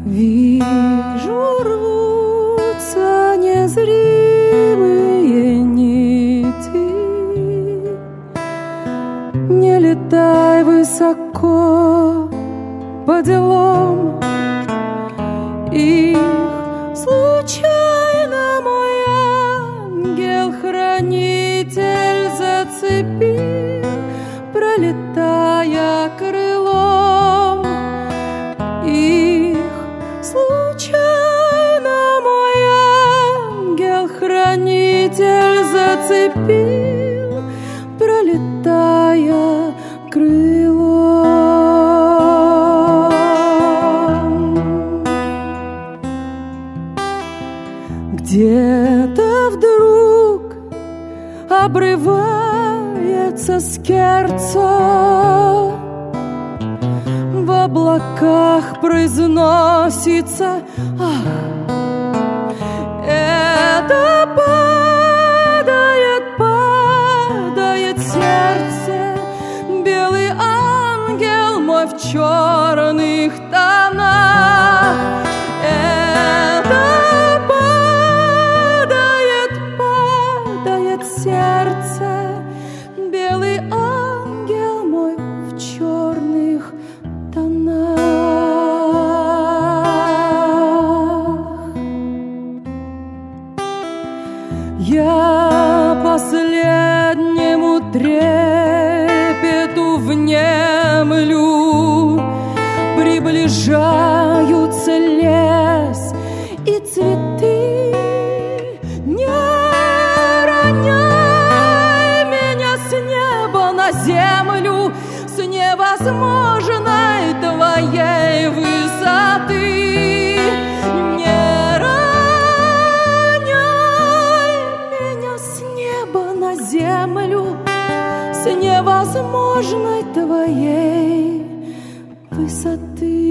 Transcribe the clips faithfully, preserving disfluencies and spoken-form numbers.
Вижу, рвутся незримые нити. Не летай высоко по делам их. Случайно мой ангел-хранитель зацепил, пролетая крылом их. Случайно мой ангел-хранитель зацепил, пролетая крылом. Где-то вдруг обрывается скерцо, в облаках произносится: ах, это падает, падает сердце, белый ангел мой в черных тонах. Это падает, падает сердце, белый ангел мой в черных тонах. Я последнему трепету внемлю, приближаются лес и цветы. Не роняй меня с неба на землю, с невозможной твоей высоты. Не роняй меня с неба на землю, с невозможной твоей высоты.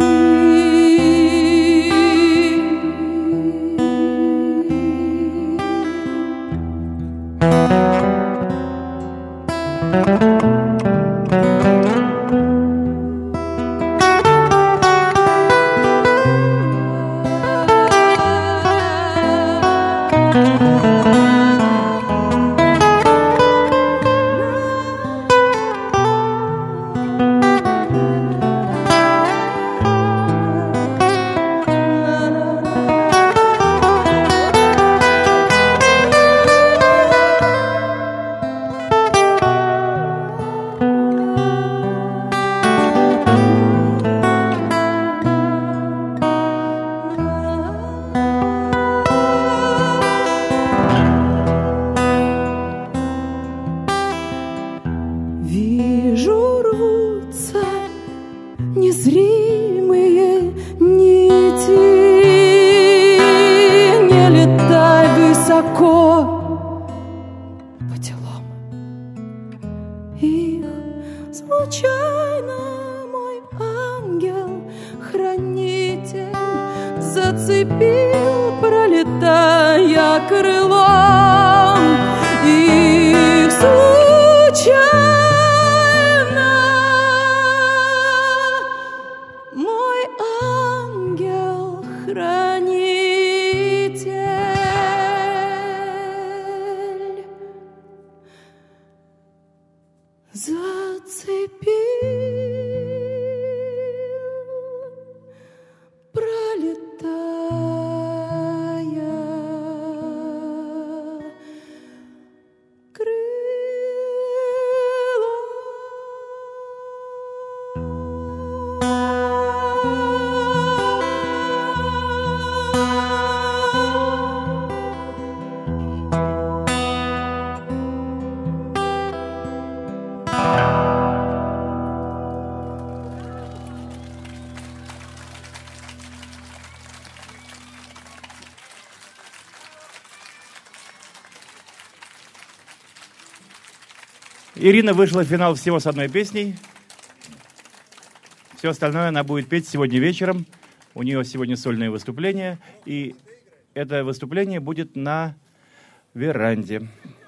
Вижу, рвутся незримые нити. Не летай высоко по делам их. Случайно мой ангел-хранитель зацепил, пролетая крылом их. Случайно мой ангел-хранитель зацепил, пролетая Ирина вышла в финал всего с одной песней. Все остальное она будет петь сегодня вечером. У нее сегодня сольное выступление. И это выступление будет на веранде.